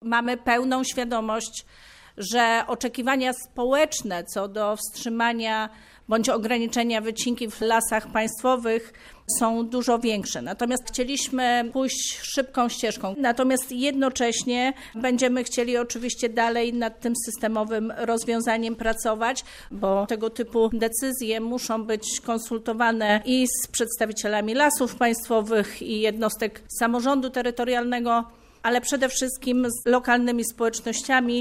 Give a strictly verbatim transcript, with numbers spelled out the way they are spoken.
mamy pełną świadomość, że oczekiwania społeczne co do wstrzymania bądź ograniczenia wycinki w lasach państwowych są dużo większe. Natomiast chcieliśmy pójść szybką ścieżką. Natomiast jednocześnie będziemy chcieli oczywiście dalej nad tym systemowym rozwiązaniem pracować, bo tego typu decyzje muszą być konsultowane i z przedstawicielami lasów państwowych i jednostek samorządu terytorialnego, ale przede wszystkim z lokalnymi społecznościami,